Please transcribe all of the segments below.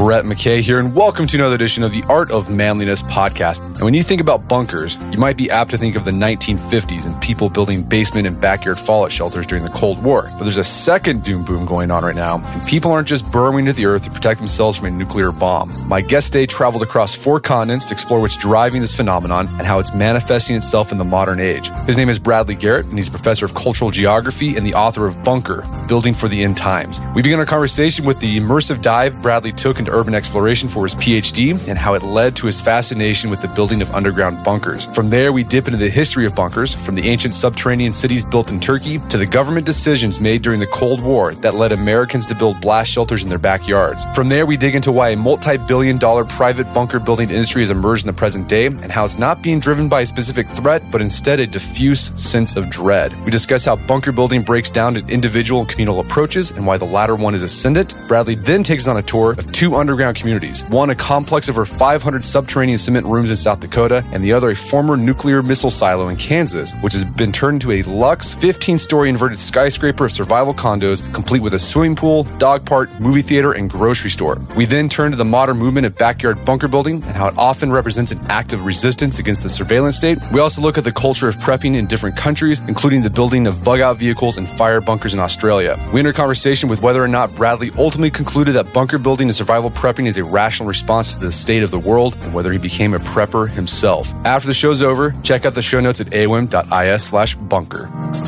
Brett McKay here, and welcome to another edition of the Art of Manliness podcast. And when you think about bunkers, you might be apt to think of the 1950s and people building basement and backyard fallout shelters during the Cold War. But there's a second doom boom going on right now, and people aren't just burrowing to the earth to protect themselves from a nuclear bomb. My guest today traveled across 4 continents to explore what's driving this phenomenon and how it's manifesting itself in the modern age. His name is Bradley Garrett, and he's a professor of cultural geography and the author of Bunker, Building for the End Times. We begin our conversation with the immersive dive Bradley took into urban exploration for his PhD and how it led to his fascination with the building of underground bunkers. From there, we dip into the history of bunkers, from the ancient subterranean cities built in Turkey to the government decisions made during the Cold War that led Americans to build blast shelters in their backyards. From there, we dig into why a multi-billion-dollar private bunker building industry has emerged in the present day and how it's not being driven by a specific threat, but instead a diffuse sense of dread. We discuss how bunker building breaks down to individual and communal approaches and why the latter one is ascendant. Bradley then takes us on a tour of 2 underground communities, one a complex of over 500 subterranean cement rooms in South Dakota, and the other a former nuclear missile silo in Kansas, which has been turned into a luxe 15-story inverted skyscraper of survival condos, complete with a swimming pool, dog park, movie theater, and grocery store. We then turn to the modern movement of backyard bunker building and how it often represents an act of resistance against the surveillance state. We also look at the culture of prepping in different countries, including the building of bug-out vehicles and fire bunkers in Australia. We enter a conversation with whether or not Bradley ultimately concluded that bunker building and survival prepping is a rational response to the state of the world, and whether he became a prepper himself. After the show's over, check out the show notes at awim.is/bunker.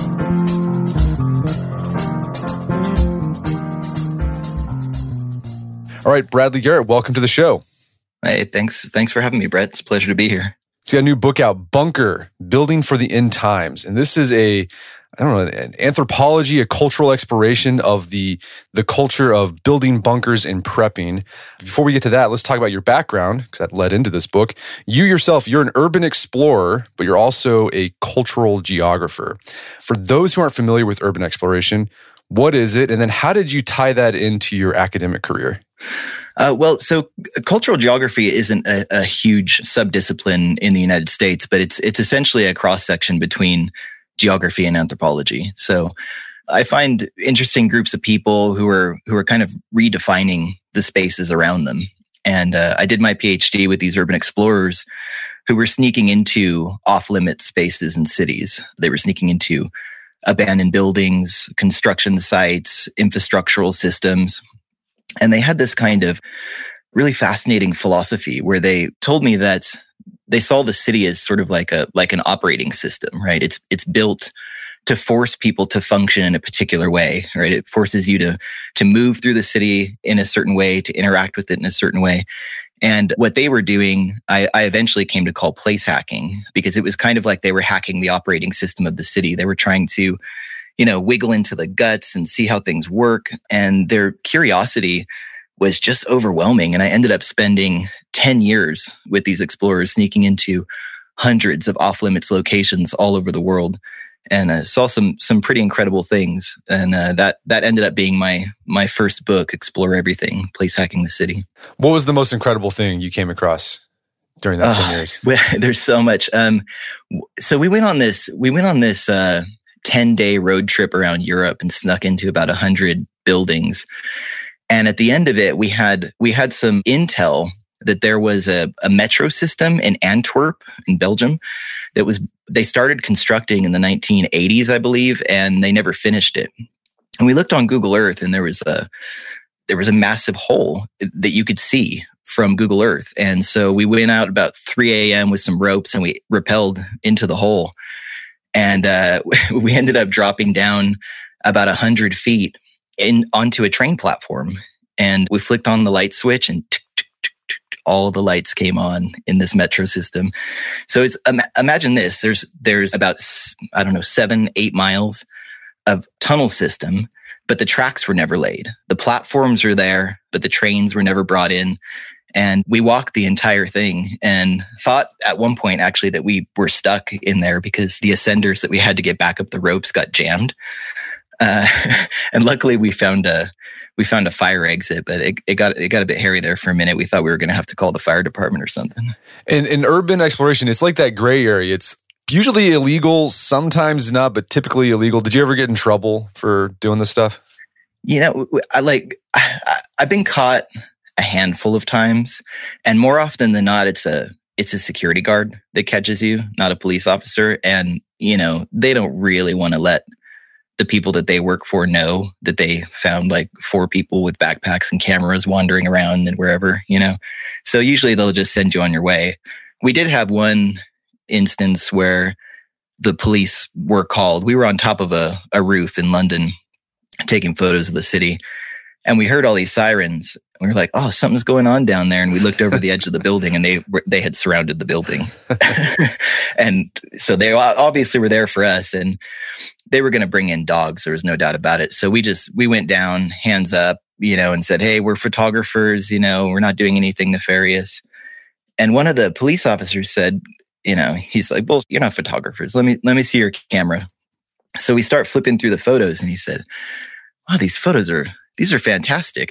All right, Bradley Garrett, welcome to the show. Hey, thanks for having me, Brett. It's a pleasure to be here. So you got a new book out, Bunker, Building for the End Times. And this is an anthropology, a cultural exploration of the culture of building bunkers and prepping. Before we get to that, let's talk about your background, because that led into this book. You yourself, you're an urban explorer, but you're also a cultural geographer. For those who aren't familiar with urban exploration, what is it? And then how did you tie that into your academic career? So cultural geography isn't a huge subdiscipline in the United States, but it's essentially a cross-section between geography and anthropology. So I find interesting groups of people who are kind of redefining the spaces around them. And I did my PhD with these urban explorers who were sneaking into off-limit spaces in cities. They were sneaking into abandoned buildings, construction sites, infrastructural systems. And they had this kind of really fascinating philosophy where they told me that they saw the city as sort of like an operating system, right? It's built to force people to function in a particular way, right? It forces you to move through the city in a certain way, to interact with it in a certain way. And what they were doing, I eventually came to call place hacking, because it was kind of like they were hacking the operating system of the city. They were trying to, wiggle into the guts and see how things work. And their curiosity was just overwhelming. And I ended up spending 10 years with these explorers, sneaking into hundreds of off-limits locations all over the world, and saw some pretty incredible things. And that ended up being my first book, Explore Everything: Place Hacking the City. What was the most incredible thing you came across during that 10 years? Well, there's so much. So we went on this 10-day road trip around Europe and snuck into about 100 buildings. And at the end of it, we had some intel that there was a metro system in Antwerp, in Belgium, they started constructing in the 1980s, I believe, and they never finished it. And we looked on Google Earth, and there was a massive hole that you could see from Google Earth. And so we went out about 3 a.m. with some ropes, and we rappelled into the hole. And we ended up dropping down about 100 feet onto a train platform. And we flicked on the light switch, and all the lights came on in this metro system. So imagine this: there's about 7-8 miles of tunnel system, but the tracks were never laid. The platforms were there, but the trains were never brought in. And we walked the entire thing and thought at one point actually that we were stuck in there because the ascenders that we had to get back up the ropes got jammed. And luckily we found a fire exit, but it got a bit hairy there for a minute. We thought we were going to have to call the fire department or something. And in urban exploration, it's like that gray area. It's usually illegal, sometimes not, but typically illegal. Did you ever get in trouble for doing this stuff? I've been caught a handful of times. And more often than not, it's a security guard that catches you, not a police officer. And, they don't really want to let the people that they work for know that they found like 4 people with backpacks and cameras wandering around and wherever, So usually they'll just send you on your way. We did have one instance where the police were called. We were on top of a roof in London taking photos of the city. And we heard all these sirens. We were like, oh, something's going on down there. And we looked over the edge of the building and they had surrounded the building. And so they obviously were there for us. And they were going to bring in dogs. There was no doubt about it. So we went down, hands up, and said, hey, we're photographers, we're not doing anything nefarious. And one of the police officers said, he's like, well, you're not photographers. Let me see your camera. So we start flipping through the photos and he said, wow, these are fantastic.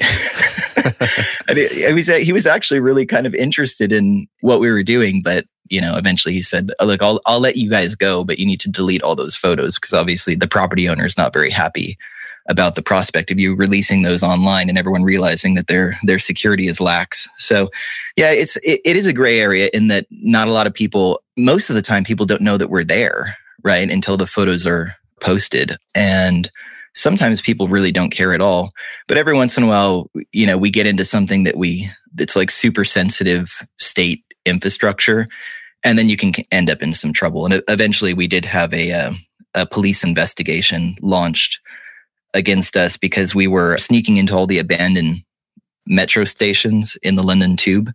And he was actually really kind of interested in what we were doing. But, eventually he said, look, I'll let you guys go, but you need to delete all those photos because obviously the property owner is not very happy about the prospect of you releasing those online and everyone realizing that their security is lax. So yeah, it is a gray area in that not a lot of people, most of the time people don't know that we're there, right? Until the photos are posted. And sometimes people really don't care at all. But every once in a while, we get into something that's like super sensitive state infrastructure. And then you can end up in some trouble. And eventually we did have a police investigation launched against us because we were sneaking into all the abandoned metro stations in the London Tube.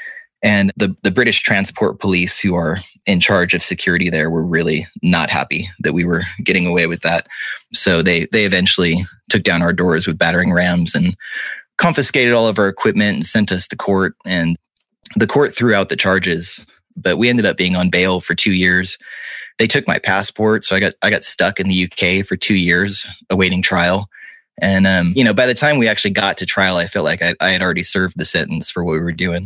And the British Transport Police, who are in charge of security there, were really not happy that we were getting away with that. So they eventually took down our doors with battering rams and confiscated all of our equipment and sent us to court. And the court threw out the charges, but we ended up being on bail for 2 years. They took my passport, so I got stuck in the UK for 2 years awaiting trial. And by the time we actually got to trial, I felt like I had already served the sentence for what we were doing.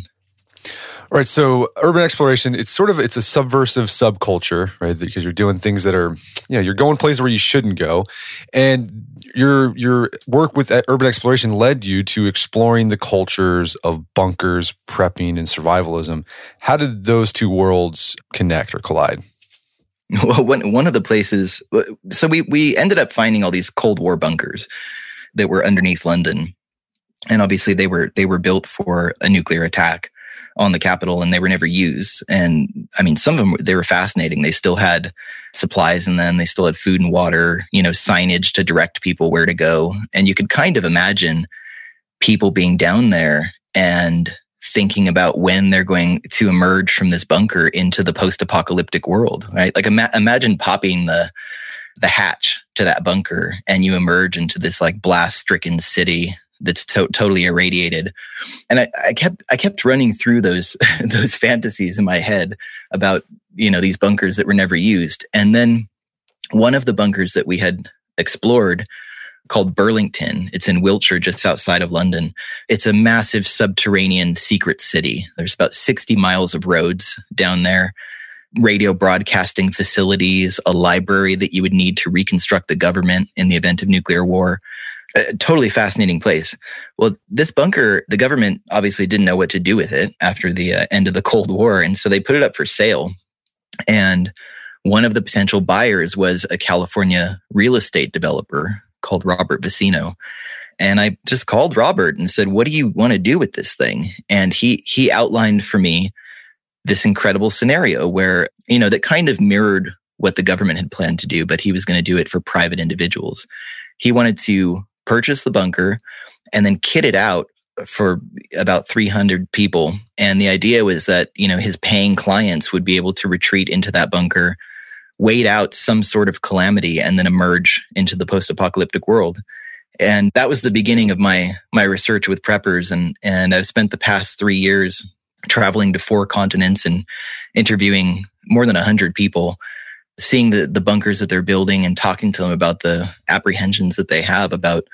All right, so urban exploration, it's a subversive subculture, right? Because you're doing things that are, you're going places where you shouldn't go. And your work with urban exploration led you to exploring the cultures of bunkers, prepping, and survivalism. How did those two worlds connect or collide? Well, one of the places, so we ended up finding all these Cold War bunkers that were underneath London. And obviously they were built for a nuclear attack on the capital, and they were never used. And I mean, some of them, they were fascinating. They still had supplies in them. They still had food and water, signage to direct people where to go. And you could kind of imagine people being down there and thinking about when they're going to emerge from this bunker into the post-apocalyptic world, right? Like imagine popping the hatch to that bunker and you emerge into this like blast-stricken city that's totally irradiated. And I kept running through those fantasies in my head about, these bunkers that were never used. And then one of the bunkers that we had explored, called Burlington, it's in Wiltshire, just outside of London. It's a massive subterranean secret city. There's about 60 miles of roads down there, radio broadcasting facilities, a library that you would need to reconstruct the government in the event of nuclear war. A totally fascinating place. Well, this bunker, the government obviously didn't know what to do with it after the end of the Cold War. And so they put it up for sale. And one of the potential buyers was a California real estate developer called Robert Vicino. And I just called Robert and said, what do you want to do with this thing? And he outlined for me this incredible scenario where, that kind of mirrored what the government had planned to do, but he was going to do it for private individuals. He wanted to purchase the bunker and then kit it out for about 300 people. And the idea was that, his paying clients would be able to retreat into that bunker, wait out some sort of calamity, and then emerge into the post-apocalyptic world. And that was the beginning of my research with preppers. And I've spent the past 3 years traveling to 4 continents and interviewing more than 100 people, seeing the bunkers that they're building and talking to them about the apprehensions that they have about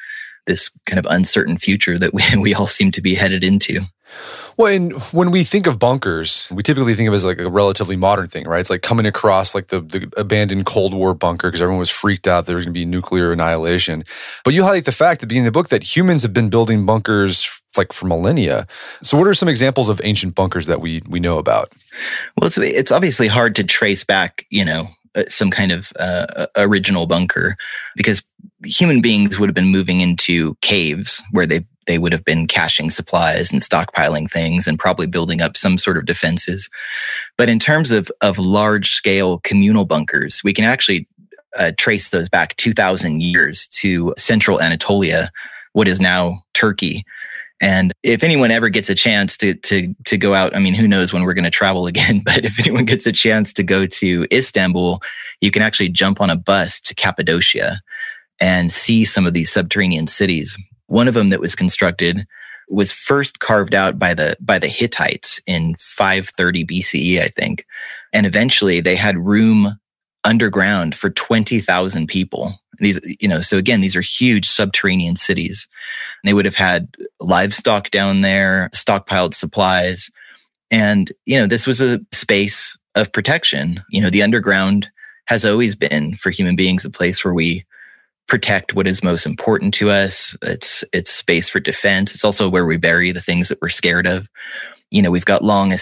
this kind of uncertain future that we all seem to be headed into. Well, and when we think of bunkers, we typically think of it as like a relatively modern thing, right? It's like coming across like the abandoned Cold War bunker because everyone was freaked out there was going to be nuclear annihilation. But you highlight the fact at the beginning of the book that humans have been building bunkers like for millennia. So what are some examples of ancient bunkers that we know about? Well, it's obviously hard to trace back, some kind of original bunker, because human beings would have been moving into caves where they would have been caching supplies and stockpiling things and probably building up some sort of defenses. But in terms of large scale communal bunkers, we can actually trace those back 2,000 years to central Anatolia, what is now Turkey. And if anyone ever gets a chance to go out, I mean, who knows when we're going to travel again, but if anyone gets a chance to go to Istanbul, you can actually jump on a bus to Cappadocia and see some of these subterranean cities. One of them that was constructed was first carved out by the Hittites in 530 BCE, I think. And eventually they had room underground for 20,000 people. These, so again, these are huge subterranean cities. They would have had livestock down there, stockpiled supplies. And, this was a space of protection. The underground has always been for human beings a place where we protect what is most important to us. It's space for defense. It's also where we bury the things that we're scared of. We've got long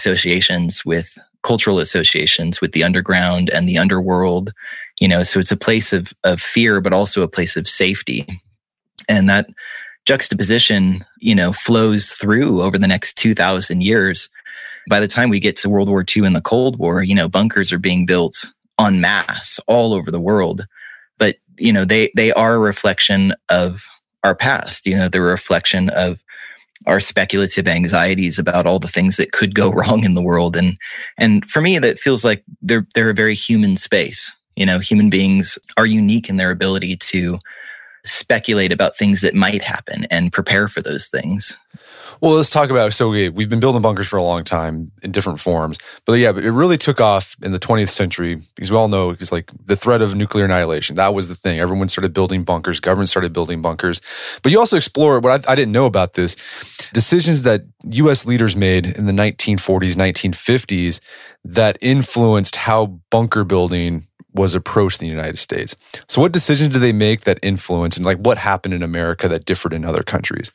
cultural associations with the underground and the underworld, so it's a place of fear, but also a place of safety. And that juxtaposition, flows through over the next 2,000 years. By the time we get to World War II and the Cold War, bunkers are being built en masse all over the world. But, they are a reflection of our past. They're a reflection of our speculative anxieties about all the things that could go wrong in the world. And for me, that feels like they're a very human space. Human beings are unique in their ability to speculate about things that might happen and prepare for those things. Well, let's talk about, we've been building bunkers for a long time in different forms, but it really took off in the 20th century because we all know it's like the threat of nuclear annihilation. That was the thing. Everyone started building bunkers. Governments started building bunkers. But you also explore, what I didn't know about this, decisions that U.S. leaders made in the 1940s, 1950s that influenced how bunker building was approached in the United States. So what decisions did they make that influenced, and like what happened in America that differed in other countries?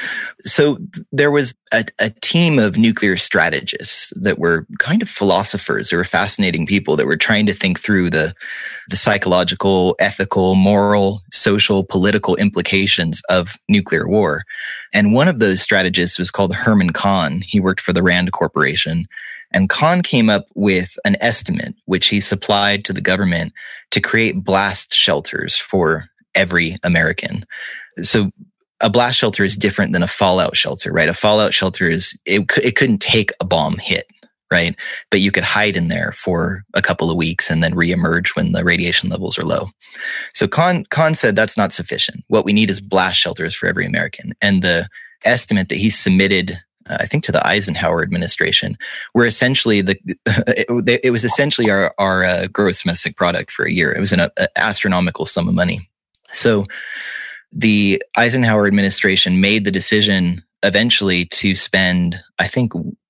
So there was a team of nuclear strategists that were kind of philosophers. They were fascinating people that were trying to think through the psychological, ethical, moral, social, political implications of nuclear war. And one of those strategists was called Herman Kahn. He worked for the Rand Corporation. And Kahn came up with an estimate, which he supplied to the government to create blast shelters for every American. So a blast shelter is different than a fallout shelter, right? A fallout shelter it couldn't take a bomb hit, right? But you could hide in there for a couple of weeks and then reemerge when the radiation levels are low. So Kahn said that's not sufficient. What we need is blast shelters for every American. And the estimate that he submitted, I think, to the Eisenhower administration, were essentially it was essentially our gross domestic product for a year. It was an astronomical sum of money. So the Eisenhower administration made the decision eventually to spend, I think,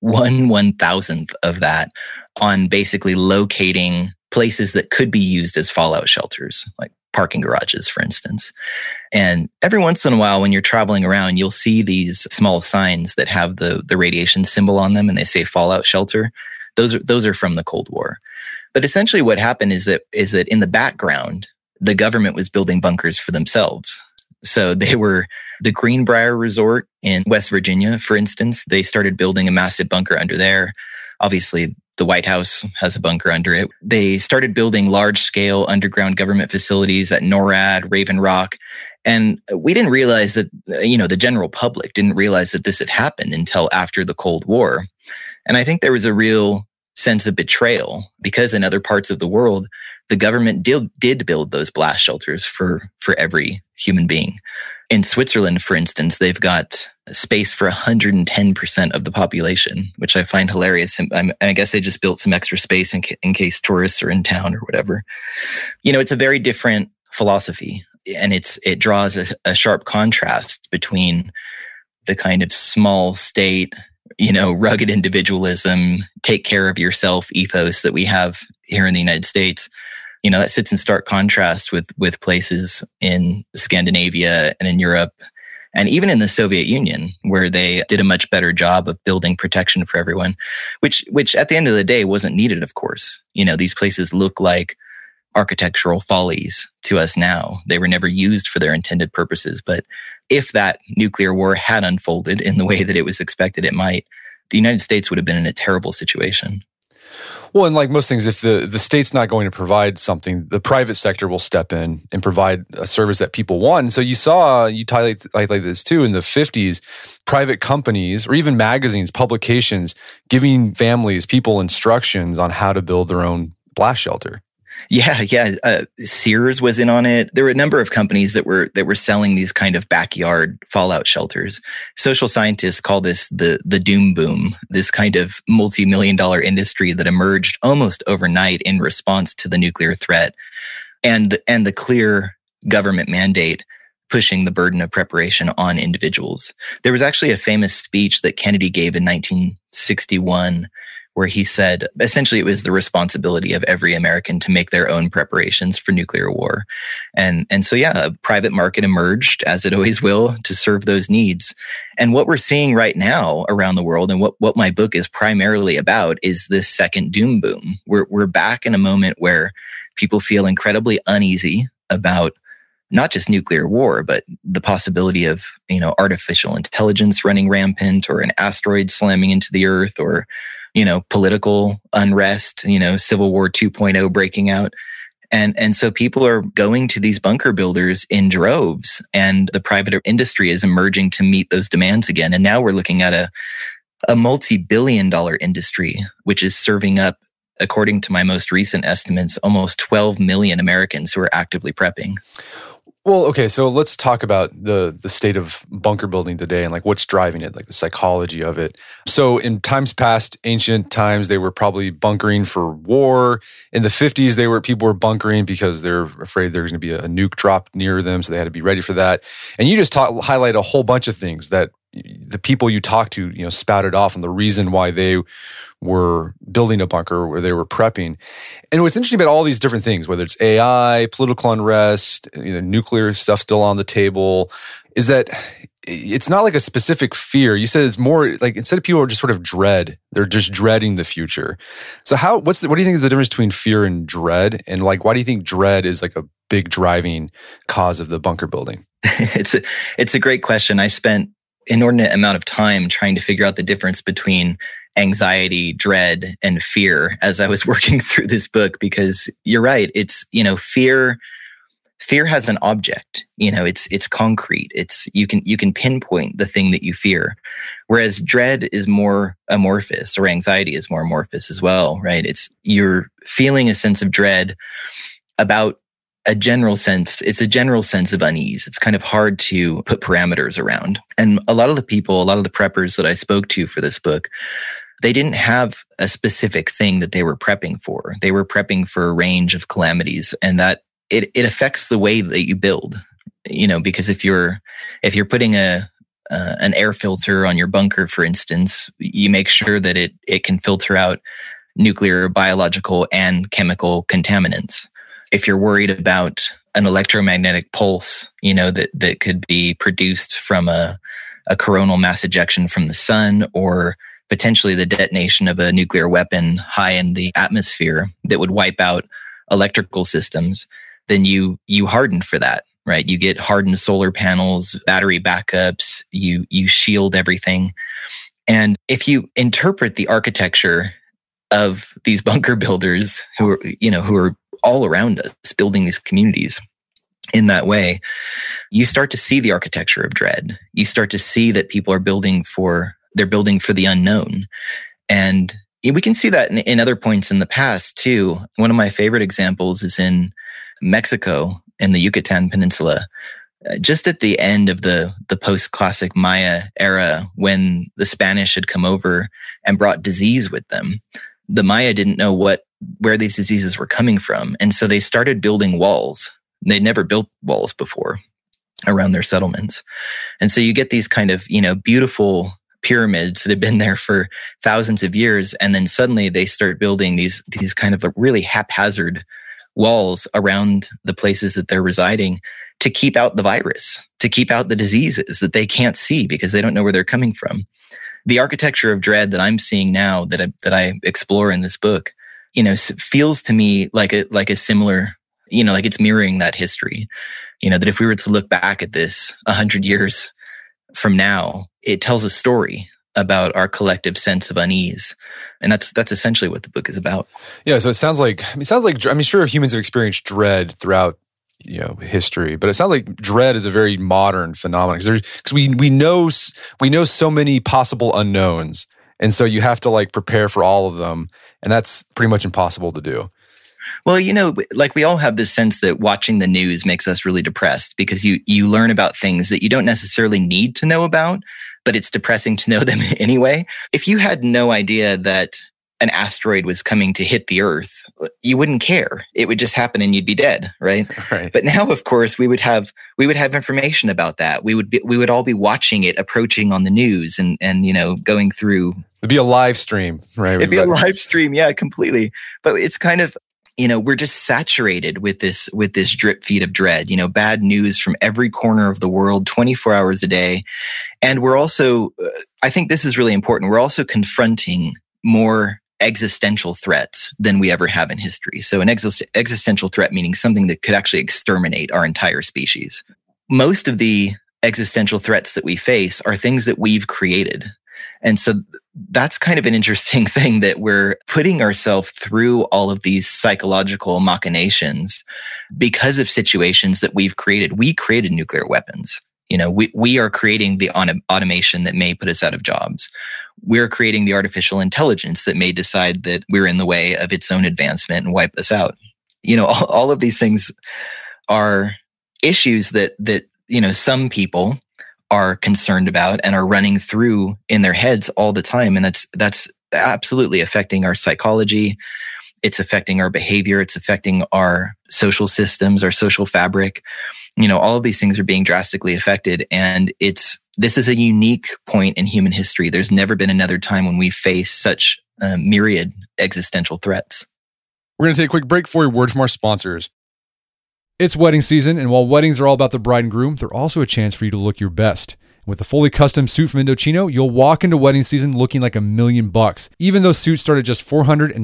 1/1000th of that on basically locating places that could be used as fallout shelters, like parking garages, for instance. And every once in a while, when you're traveling around, you'll see these small signs that have the radiation symbol on them, and they say fallout shelter. Those are from the Cold War. But essentially what happened is that in the background, the government was building bunkers for themselves. So they were the Greenbrier Resort in West Virginia, for instance. They started building a massive bunker under there. Obviously, the White House has a bunker under it. They started building large-scale underground government facilities at NORAD, Raven Rock. And we didn't realize that, the general public didn't realize that this had happened until after the Cold War. And I think there was a real sense of betrayal because in other parts of the world, the government did build those blast shelters for every human being. In Switzerland, for instance, they've got space for 110% of the population, which I find hilarious. And I guess they just built some extra space in case tourists are in town or whatever. It's a very different philosophy it draws a sharp contrast between the kind of small state, rugged individualism, take care of yourself ethos that we have here in the United States. That sits in stark contrast with places in Scandinavia and in Europe and even in the Soviet Union, where they did a much better job of building protection for everyone, which at the end of the day wasn't needed, of course. These places look like architectural follies to us now. They were never used for their intended purposes. But if that nuclear war had unfolded in the way that it was expected it might, the United States would have been in a terrible situation. Well, and like most things, if the state's not going to provide something, the private sector will step in and provide a service that people want. And so you highlight this too, in the 50s, private companies or even magazines, publications, giving families, people instructions on how to build their own blast shelter. Yeah. Sears was in on it. There were a number of companies that were selling these kind of backyard fallout shelters. Social scientists call this the doom boom, this kind of multi-million-dollar industry that emerged almost overnight in response to the nuclear threat and the clear government mandate pushing the burden of preparation on individuals. There was actually a famous speech that Kennedy gave in 1961 where he said, essentially, it was the responsibility of every American to make their own preparations for nuclear war. And so, a private market emerged, as it always will, to serve those needs. And what we're seeing right now around the world, and what my book is primarily about, is this second doom boom. We're back in a moment where people feel incredibly uneasy about not just nuclear war, but the possibility of, artificial intelligence running rampant, or an asteroid slamming into the earth, or political unrest, Civil War 2.0 breaking out. And so people are going to these bunker builders in droves, and the private industry is emerging to meet those demands again. And now we're looking at a multi-billion-dollar industry, which is serving up, according to my most recent estimates, almost 12 million Americans who are actively prepping. Well, okay, so let's talk about the state of bunker building today and like what's driving it, like the psychology of it. So in times past, ancient times, they were probably bunkering for war. In the 50s, people were bunkering because they're afraid there's going to be a nuke dropped near them, so they had to be ready for that. And you just highlight a whole bunch of things that the people you talked to, spouted off on the reason why they were building a bunker, where they were prepping. And what's interesting about all these different things, whether it's AI, political unrest, nuclear stuff still on the table, is that it's not like a specific fear. You said it's more like, instead of people are just sort of dread, they're just dreading the future. So what do you think is the difference between fear and dread? And like, why do you think dread is like a big driving cause of the bunker building? It's a great question. I spent inordinate amount of time trying to figure out the difference between anxiety, dread, and fear as I was working through this book, because you're right. It's, fear has an object, it's concrete. You can pinpoint the thing that you fear. Whereas dread is more amorphous, or anxiety is more amorphous as well, right? You're feeling a sense of dread about a general sense. It's a general sense of unease. It's kind of hard to put parameters around. And a lot of the preppers that I spoke to for this book, they didn't have a specific thing that they were prepping for. They were prepping for a range of calamities, and that it affects the way that you build. Because if you're putting an air filter on your bunker, for instance, you make sure that it can filter out nuclear, biological, and chemical contaminants. If you're worried about an electromagnetic pulse, that could be produced from a coronal mass ejection from the sun, or potentially the detonation of a nuclear weapon high in the atmosphere that would wipe out electrical systems, then you harden for that, right? You get hardened solar panels, battery backups, you shield everything. And if you interpret the architecture of these bunker builders who are all around us building these communities in that way, you start to see the architecture of dread. You start to see that people are building for the unknown. And we can see that in other points in the past too. One of my favorite examples is in Mexico, in the Yucatan Peninsula, just at the end of the post-classic Maya era, when the Spanish had come over and brought disease with them. The Maya didn't know where these diseases were coming from. And so they started building walls They'd never built walls before around their settlements. And so you get these kind of, beautiful pyramids that have been there for thousands of years. And then suddenly they start building these kind of really haphazard walls around the places that they're residing to keep out the virus, to keep out the diseases that they can't see because they don't know where they're coming from. The architecture of dread that I'm seeing now that I explore in this book, feels to me like a similar, like it's mirroring that history. That if we were to look back at this 100 years from now, it tells a story about our collective sense of unease. And that's essentially what the book is about. Yeah. So it sounds like, sure, humans have experienced dread throughout, history, but it sounds like dread is a very modern phenomenon because we know so many possible unknowns. And so you have to like prepare for all of them. And that's pretty much impossible to do. Well, like we all have this sense that watching the news makes us really depressed because you learn about things that you don't necessarily need to know about, but it's depressing to know them anyway. If you had no idea that an asteroid was coming to hit the Earth, you wouldn't care. It would just happen and you'd be dead, right? Right. But now, of course, we would have information about that. We would all be watching it approaching on the news and going through. It'd be a live stream, right? It'd be a live stream, yeah, completely. But it's kind of, we're just saturated with this drip feed of dread, bad news from every corner of the world, 24 hours a day. And we're also, I think this is really important, we're also confronting more existential threats than we ever have in history. So an existential threat meaning something that could actually exterminate our entire species. Most of the existential threats that we face are things that we've created. And so that's kind of an interesting thing that we're putting ourselves through all of these psychological machinations because of situations that we've created. We created nuclear weapons. We are creating the automation that may put us out of jobs. We're creating the artificial intelligence that may decide that we're in the way of its own advancement and wipe us out. All of these things are issues that some people are concerned about and are running through in their heads all the time. And that's absolutely affecting our psychology. It's affecting our behavior. It's affecting our social systems, our social fabric. All of these things are being drastically affected. And this is a unique point in human history. There's never been another time when we face such myriad existential threats. We're going to take a quick break for a word from our sponsors. It's wedding season, and while weddings are all about the bride and groom, they're also a chance for you to look your best. With a fully custom suit from Indochino, you'll walk into wedding season looking like $1,000,000, even though suits start at just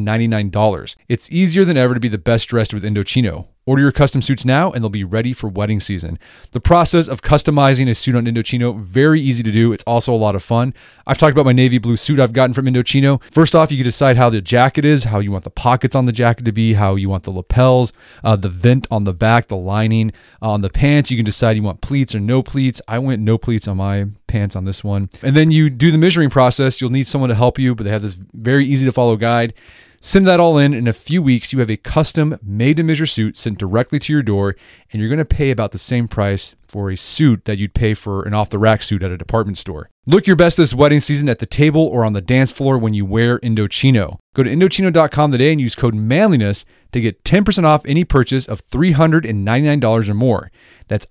$499. It's easier than ever to be the best dressed with Indochino. Order your custom suits now and they'll be ready for wedding season. The process of customizing a suit on Indochino, very easy to do. It's also a lot of fun. I've talked about my navy blue suit I've gotten from Indochino. First off, you can decide how the jacket is, how you want the pockets on the jacket to be, how you want the lapels, the vent on the back, the lining. On the pants, you can decide you want pleats or no pleats. I went no pleats on my pants on this one. And then you do the measuring process. You'll need someone to help you, but they have this very easy to follow guide. Send that all in a few weeks, you have a custom made-to-measure suit sent directly to your door, and you're going to pay about the same price for a suit that you'd pay for an off-the-rack suit at a department store. Look your best this wedding season at the table or on the dance floor when you wear Indochino. Go to Indochino.com today and use code manliness to get 10% off any purchase of $399 or more. That's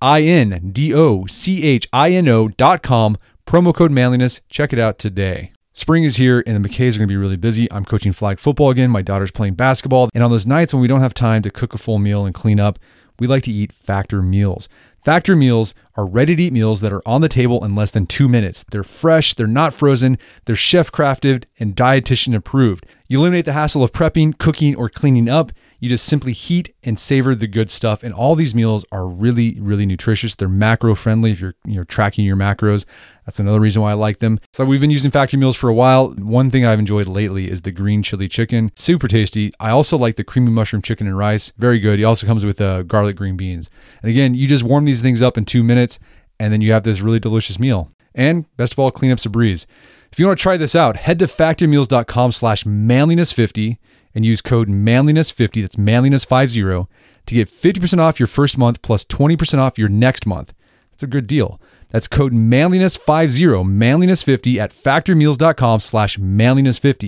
INDOCHINO.com, promo code manliness. Check it out today. Spring is here and the McKays are going to be really busy. I'm coaching flag football again. My daughter's playing basketball. And on those nights when we don't have time to cook a full meal and clean up, we like to eat Factor meals. Factor meals are ready-to-eat meals that are on the table in less than 2 minutes. They're fresh, they're not frozen, they're chef-crafted and dietitian approved. You eliminate the hassle of prepping, cooking, or cleaning up. You just simply heat and savor the good stuff. And all these meals are really, really nutritious. They're macro-friendly if you're tracking your macros. That's another reason why I like them. So we've been using Factor meals for a while. One thing I've enjoyed lately is the green chili chicken. Super tasty. I also like the creamy mushroom chicken and rice. Very good. It also comes with garlic green beans. And again, you just warm these things up in 2 minutes, and then you have this really delicious meal. And best of all, cleanup's a breeze. If you want to try this out, head to factormeals.com/manliness50 and use code manliness50, that's manliness50, to get 50% off your first month plus 20% off your next month. That's a good deal. That's code manliness50, manliness50 at factormeals.com/manliness50.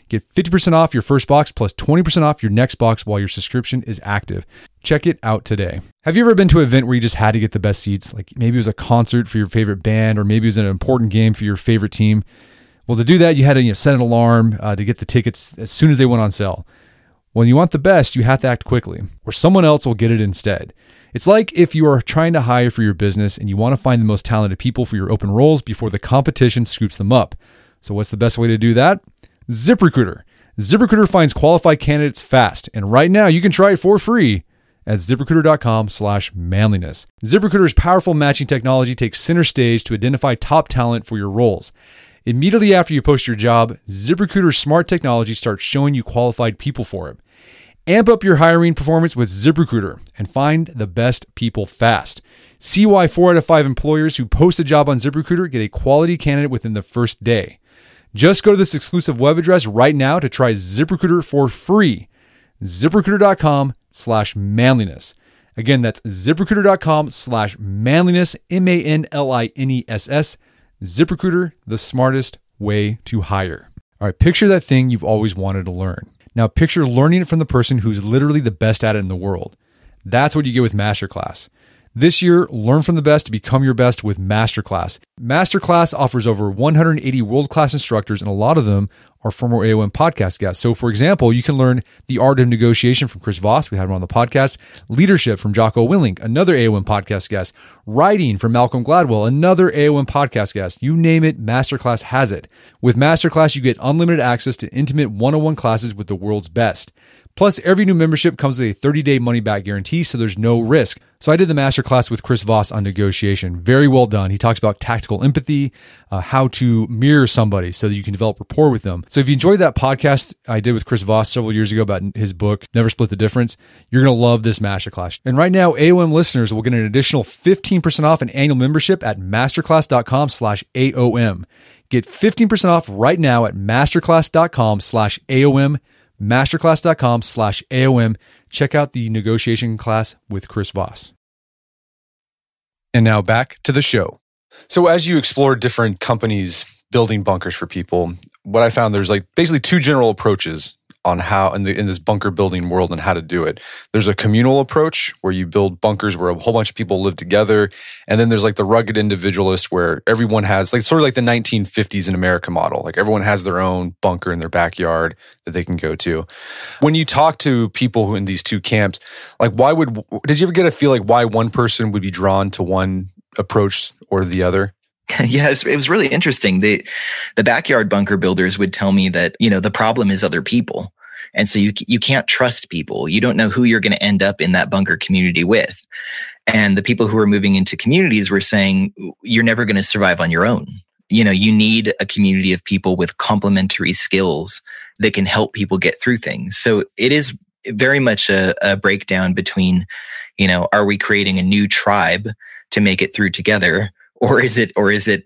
Get 50% off your first box plus 20% off your next box while your subscription is active. Check it out today. Have you ever been to an event where you just had to get the best seats? Like maybe it was a concert for your favorite band, or maybe it was an important game for your favorite team. Well, to do that, you had to set an alarm to get the tickets as soon as they went on sale. When you want the best, you have to act quickly, or someone else will get it instead. It's like if you are trying to hire for your business and you want to find the most talented people for your open roles before the competition scoops them up. So what's the best way to do that? ZipRecruiter. ZipRecruiter finds qualified candidates fast, and right now you can try it for free at ZipRecruiter.com/manliness. ZipRecruiter's powerful matching technology takes center stage to identify top talent for your roles. Immediately after you post your job, ZipRecruiter's smart technology starts showing you qualified people for it. Amp up your hiring performance with ZipRecruiter and find the best people fast. See why 4 out of 5 employers who post a job on ZipRecruiter get a quality candidate within the first day. Just go to this exclusive web address right now to try ZipRecruiter for free. ZipRecruiter.com/manliness. Again, that's ZipRecruiter.com/manliness, MANLINESS. ZipRecruiter, the smartest way to hire. All right, picture that thing you've always wanted to learn. Now picture learning it from the person who's literally the best at it in the world. That's what you get with Masterclass. This year, learn from the best to become your best with Masterclass. Masterclass offers over 180 world-class instructors, and a lot of them are former AOM podcast guests. So, for example, you can learn the art of negotiation from Chris Voss. We had him on the podcast. Leadership from Jocko Willink, another AOM podcast guest. Writing from Malcolm Gladwell, another AOM podcast guest. You name it, Masterclass has it. With Masterclass, you get unlimited access to intimate one-on-one classes with the world's best. Plus, every new membership comes with a 30-day money-back guarantee, so there's no risk. So I did the masterclass with Chris Voss on negotiation. Very well done. He talks about tactical empathy, how to mirror somebody so that you can develop rapport with them. So if you enjoyed that podcast I did with Chris Voss several years ago about his book, Never Split the Difference, you're going to love this masterclass. And right now, AOM listeners will get an additional 15% off an annual membership at masterclass.com/AOM. Get 15% off right now at masterclass.com/AOM. Masterclass.com/AOM. Check out the negotiation class with Chris Voss. And now back to the show. So as you explore different companies building bunkers for people, what I found there's basically 2 general approaches on how in this bunker building world and how to do it. There's a communal approach where you build bunkers where a whole bunch of people live together. And then there's the rugged individualist where everyone has sort of like the 1950s in America model. Everyone has their own bunker in their backyard that they can go to. When you talk to people who in these 2 camps, did you ever get a feel why one person would be drawn to one approach or the other? Yeah, it was really interesting. The backyard bunker builders would tell me that, the problem is other people. And so you can't trust people. You don't know who you're going to end up in that bunker community with. And the people who were moving into communities were saying, you're never going to survive on your own. You need a community of people with complementary skills that can help people get through things. So it is very much a breakdown between, are we creating a new tribe to make it through together? Or is it,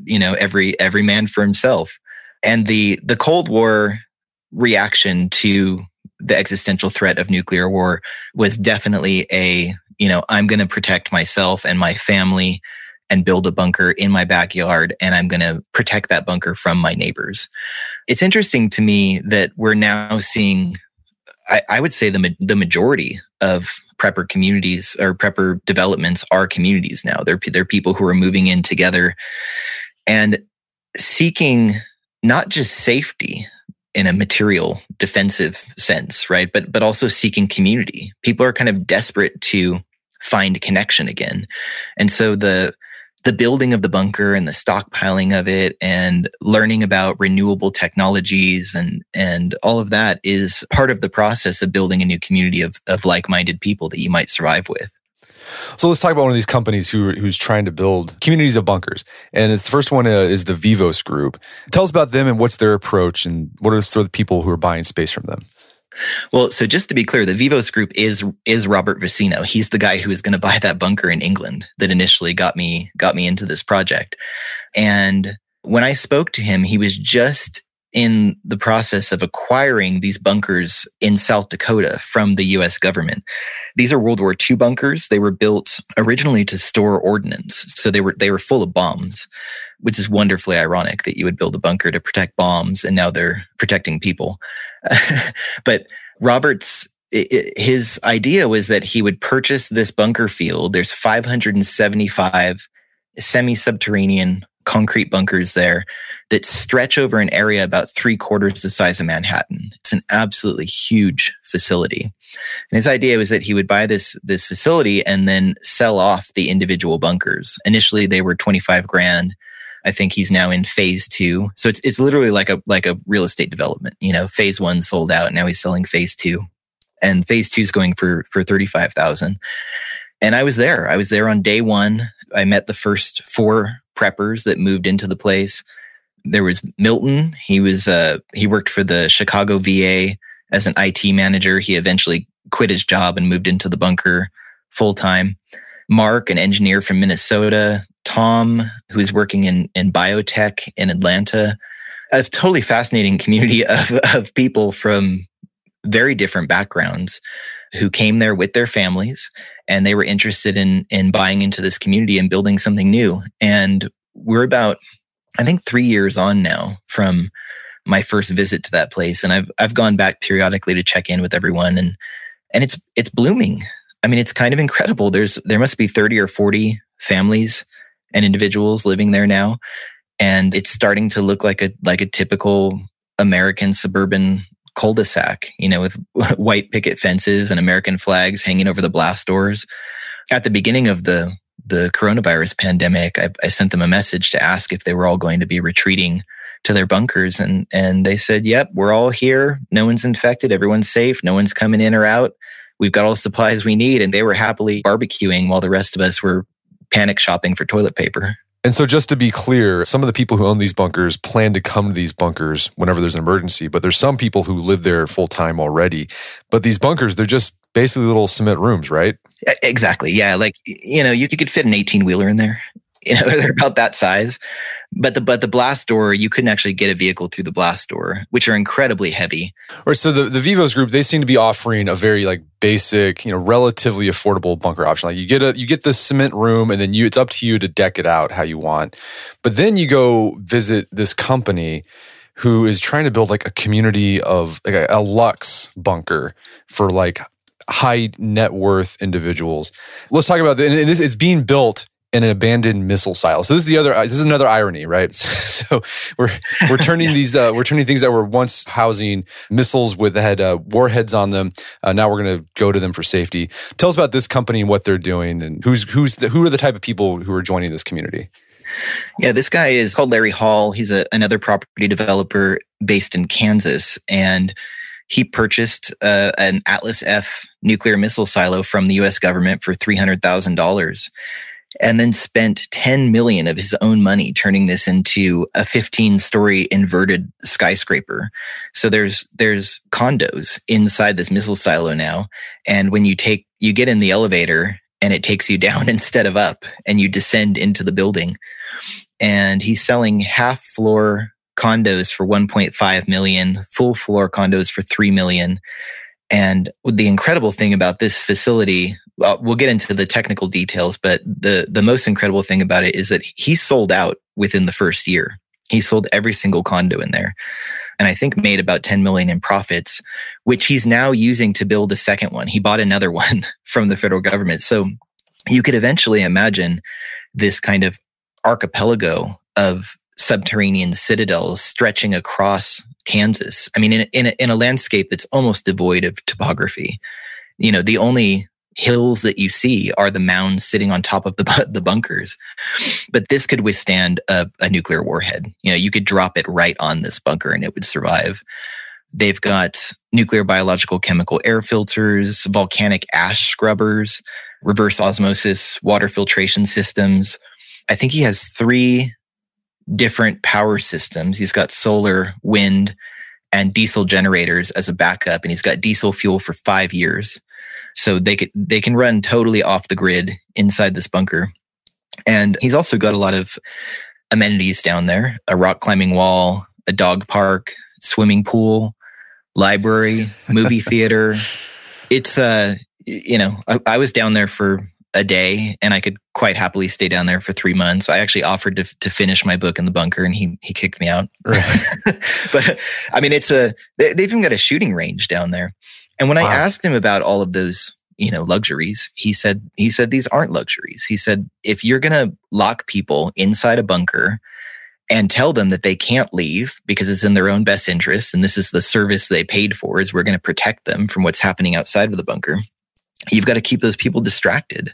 every man for himself? And the Cold War reaction to the existential threat of nuclear war was definitely I'm going to protect myself and my family and build a bunker in my backyard, and I'm going to protect that bunker from my neighbors. It's interesting to me that we're now seeing, I would say the majority of prepper communities or prepper developments are communities now. They're people who are moving in together and seeking not just safety in a material defensive sense, right? But also seeking community. People are kind of desperate to find connection again. And so the building of the bunker and the stockpiling of it and learning about renewable technologies and all of that is part of the process of building a new community of like-minded people that you might survive with. So let's talk about one of these companies who's trying to build communities of bunkers. And the first one is the Vivos Group. Tell us about them and what's their approach and what are sort of the people who are buying space from them. Well, so just to be clear, the Vivos Group is Robert Vicino. He's the guy who was going to buy that bunker in England that initially got me into this project. And when I spoke to him, he was just in the process of acquiring these bunkers in South Dakota from the U.S. government. These are World War II bunkers. They were built originally to store ordnance, so they were full of bombs. which is wonderfully ironic that you would build a bunker to protect bombs and now they're protecting people. But Roberts, his idea was that he would purchase this bunker field. There's 575 semi-subterranean concrete bunkers there that stretch over an area about 3/4 the size of Manhattan. It's an absolutely huge facility. And his idea was that he would buy this facility and then sell off the individual bunkers. Initially, they were $25,000. I think he's now in phase 2. So it's literally like a real estate development. Phase 1 sold out. Now he's selling phase 2. And phase 2 is going for $35,000. And I was there. I was there on day 1. I met the first 4 preppers that moved into the place. There was Milton. He worked for the Chicago VA as an IT manager. He eventually quit his job and moved into the bunker full time. Mark, an engineer from Minnesota. Tom, who's working in biotech in Atlanta. A totally fascinating community of people from very different backgrounds who came there with their families, and they were interested in buying into this community and building something new. And we're about, I think, 3 years on now from my first visit to that place. And I've gone back periodically to check in with everyone, and it's blooming. I mean, it's kind of incredible. There must be 30 or 40 families and individuals living there now. And it's starting to look like a typical American suburban cul-de-sac, with white picket fences and American flags hanging over the blast doors. At the beginning of the coronavirus pandemic, I sent them a message to ask if they were all going to be retreating to their bunkers. And they said, yep, we're all here. No one's infected. Everyone's safe. No one's coming in or out. We've got all the supplies we need. And they were happily barbecuing while the rest of us were panic shopping for toilet paper. And so just to be clear, some of the people who own these bunkers plan to come to these bunkers whenever there's an emergency, but there's some people who live there full time already. But these bunkers, they're just basically little cement rooms, right? Exactly. Yeah. Like, you could fit an 18-wheeler in there. They're about that size. But the blast door, you couldn't actually get a vehicle through the blast door, which are incredibly heavy. Right. So the Vivos group, they seem to be offering a very basic, relatively affordable bunker option. Like you get the cement room, and then it's up to you to deck it out how you want. But then you go visit this company who is trying to build a community of a luxe bunker for high net worth individuals. Let's talk about this. It's being built in an abandoned missile silo. So this is another irony, right? So we're turning things that were once housing missiles that had warheads on them. Now we're going to go to them for safety. Tell us about this company and what they're doing, and who are the type of people who are joining this community. Yeah, this guy is called Larry Hall. He's another property developer based in Kansas, and he purchased an Atlas F nuclear missile silo from the U.S. government for $300,000. And then spent $10 million of his own money turning this into a 15-story inverted skyscraper. So there's condos inside this missile silo now. And when you get in the elevator and it takes you down instead of up, and you descend into the building. And he's selling half-floor condos for $1.5 million, full-floor condos for $3 million. And the incredible thing about this facility, we'll get into the technical details, but the most incredible thing about it is that he sold out within the first year. He sold every single condo in there, and I think made about $10 million in profits, which he's now using to build a second one. He bought another one from the federal government. So you could eventually imagine this kind of archipelago of subterranean citadels stretching across Kansas. I mean, in a landscape that's almost devoid of topography. The only hills that you see are the mounds sitting on top of the bunkers. But this could withstand a nuclear warhead. You could drop it right on this bunker and it would survive. They've got nuclear, biological, chemical air filters, volcanic ash scrubbers, reverse osmosis, water filtration systems. I think he has 3 different power systems. He's got solar, wind, and diesel generators as a backup, and he's got diesel fuel for 5 years. So they can run totally off the grid inside this bunker. And he's also got a lot of amenities down there: a rock climbing wall, a dog park, swimming pool, library, movie theater. It's I was down there for a day, and I could quite happily stay down there for 3 months. I actually offered to finish my book in the bunker, and he kicked me out. Right. But I mean, they've even got a shooting range down there. And when I asked him about all of those, luxuries, he said these aren't luxuries. He said, if you're going to lock people inside a bunker and tell them that they can't leave because it's in their own best interest, and this is the service they paid for, is we're going to protect them from what's happening outside of the bunker, you've got to keep those people distracted.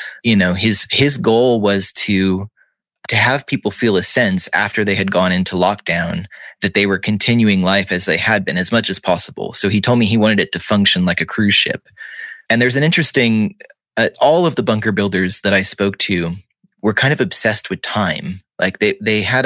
His goal was to have people feel a sense after they had gone into lockdown that they were continuing life as they had been as much as possible. So he told me he wanted it to function like a cruise ship. And there's an interesting, all of the bunker builders that I spoke to were kind of obsessed with time. Like they had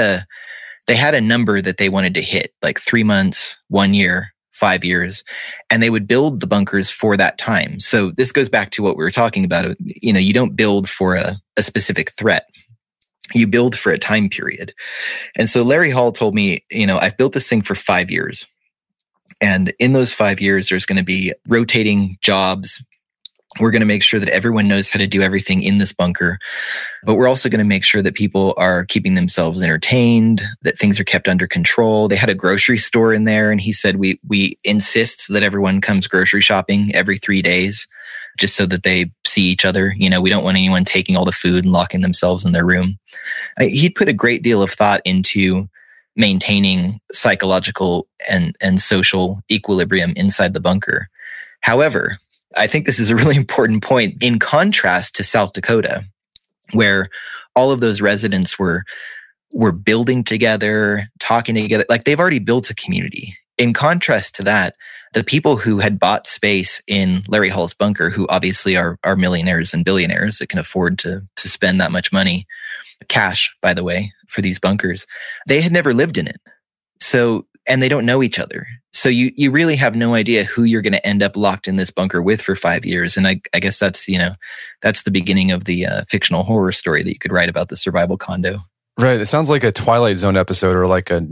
a number that they wanted to hit, like 3 months, 1 year, 5 years, and they would build the bunkers for that time. So this goes back to what we were talking about. You don't build for a specific threat. You build for a time period. And so Larry Hall told me, I've built this thing for 5 years. And in those 5 years, there's going to be rotating jobs. We're going to make sure that everyone knows how to do everything in this bunker, but we're also going to make sure that people are keeping themselves entertained, that things are kept under control. They had a grocery store in there, and he said, we insist that everyone comes grocery shopping every 3 days, just so that they see each other. We don't want anyone taking all the food and locking themselves in their room. He'd put a great deal of thought into maintaining psychological and social equilibrium inside the bunker. However, I think this is a really important point in contrast to South Dakota, where all of those residents were building together, talking together, like they've already built a community. In contrast to that, the people who had bought space in Larry Hall's bunker, who obviously are millionaires and billionaires that can afford to spend that much money, cash, by the way, for these bunkers, they had never lived in it. So, and they don't know each other. So you really have no idea who you're going to end up locked in this bunker with for 5 years. And I guess that's the beginning of the fictional horror story that you could write about the survival condo. Right. It sounds like a Twilight Zone episode or like a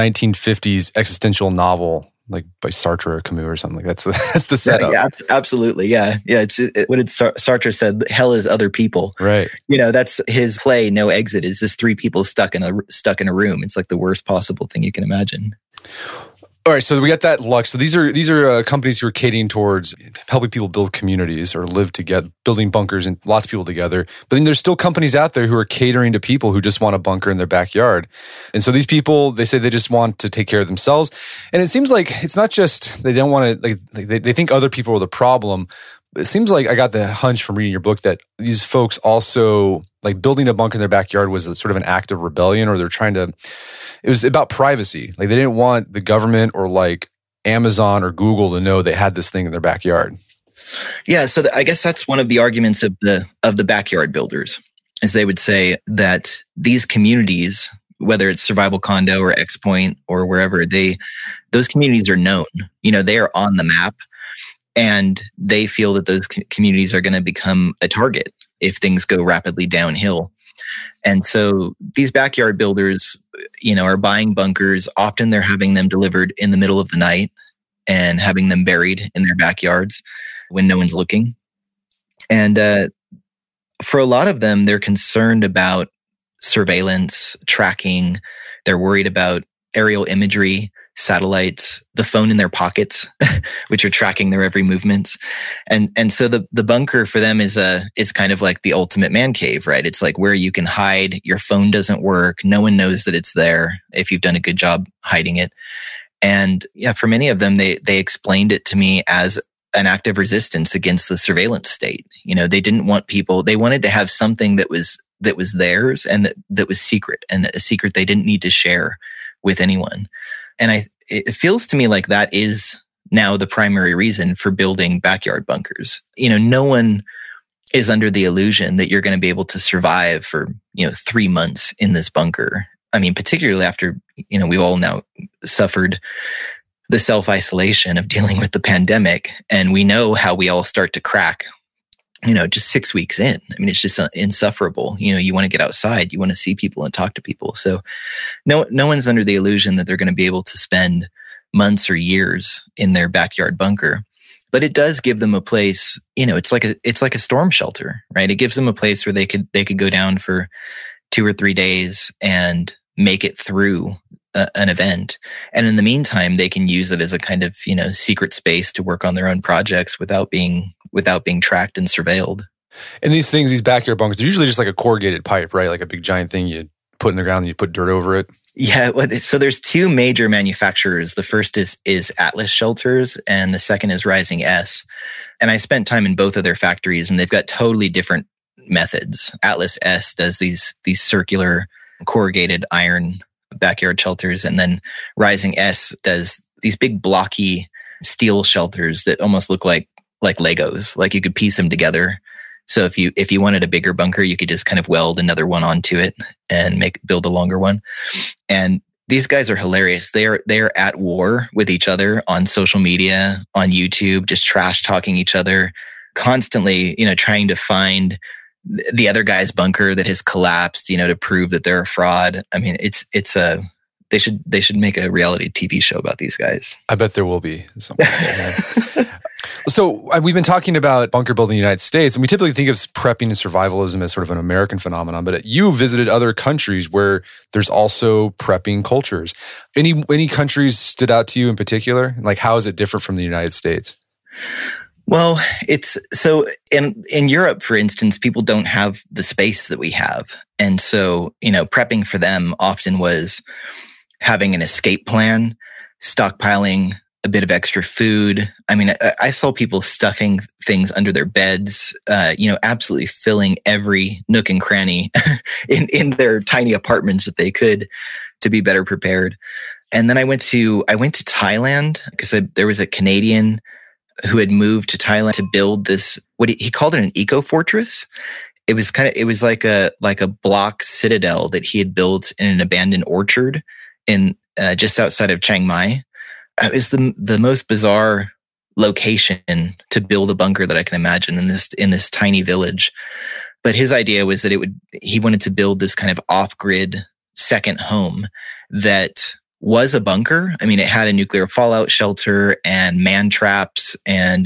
1950s existential novel, like by Sartre or Camus or something. That's the setup. Yeah, absolutely. Yeah. It's what did Sartre said? Hell is other people. Right. That's his play. No Exit is just three people stuck in a room. It's like the worst possible thing you can imagine. All right, so we got that Lux. So these are companies who are catering towards helping people build communities or live together, building bunkers and lots of people together. But then there's still companies out there who are catering to people who just want a bunker in their backyard. And so these people, they say they just want to take care of themselves. And it seems like it's not just they don't want to, like they think other people are the problem. It seems like I got the hunch from reading your book that these folks also, like building a bunker in their backyard was sort of an act of rebellion, or it was about privacy. Like they didn't want the government or like Amazon or Google to know they had this thing in their backyard. Yeah, so I guess that's one of the arguments of the backyard builders, is they would say that these communities, whether it's Survival Condo or X Point or wherever, those communities are known. They are on the map. And they feel that those communities are going to become a target if things go rapidly downhill. And so these backyard builders, are buying bunkers. Often they're having them delivered in the middle of the night and having them buried in their backyards when no one's looking. And for a lot of them, they're concerned about surveillance, tracking. They're worried about aerial imagery, satellites, the phone in their pockets, which are tracking their every movements. And so the bunker for them is kind of like the ultimate man cave, right? It's like where you can hide, your phone doesn't work, no one knows that it's there if you've done a good job hiding it. And yeah, for many of them, they explained it to me as an act of resistance against the surveillance state. They didn't want people, they wanted to have something that was theirs and that was secret, and a secret they didn't need to share with anyone. And it feels to me like that is now the primary reason for building backyard bunkers. No one is under the illusion that you're going to be able to survive for, 3 months in this bunker. I mean, particularly after, we all now suffered the self-isolation of dealing with the pandemic. And we know how we all start to crack, just 6 weeks in. I mean, it's just insufferable. You want to get outside, you want to see people and talk to people. So no one's under the illusion that they're going to be able to spend months or years in their backyard bunker. but it does give them a place. It's like a storm shelter, right? It gives them a place where they could go down for 2 or 3 days and make it through an event. And in the meantime, they can use it as a kind of, secret space to work on their own projects without being tracked and surveilled. And these things, these backyard bunkers, they're usually just like a corrugated pipe, right? Like a big giant thing you put in the ground and you put dirt over it. Yeah. So there's 2 major manufacturers. The first is Atlas Shelters and the second is Rising S. And I spent time in both of their factories and they've got totally different methods. Atlas S does these circular corrugated iron backyard shelters, and then Rising S does these big blocky steel shelters that almost look like Legos, like you could piece them together. So if you wanted a bigger bunker, you could just kind of weld another one onto it and build a longer one. And these guys are hilarious. They are at war with each other on social media, on YouTube, just trash talking each other, constantly, trying to find the other guy's bunker that has collapsed, to prove that they're a fraud. I mean, they should make a reality TV show about these guys. I bet there will be something. So we've been talking about bunker building in the United States, and we typically think of prepping and survivalism as sort of an American phenomenon, but you visited other countries where there's also prepping cultures. Any countries stood out to you in particular? Like, how is it different from the United States? Well, it's so in Europe, for instance, people don't have the space that we have. And so, prepping for them often was having an escape plan, stockpiling a bit of extra food. I mean, I saw people stuffing things under their beds, absolutely filling every nook and cranny in their tiny apartments that they could to be better prepared. And then I went to Thailand because there was a Canadian who had moved to Thailand to build this, what he called it, an eco fortress. It was like a block citadel that he had built in an abandoned orchard in just outside of Chiang Mai. It was the most bizarre location to build a bunker that I can imagine in this tiny village. But his idea was that he wanted to build this kind of off-grid second home that was a bunker. I mean, it had a nuclear fallout shelter and man traps and,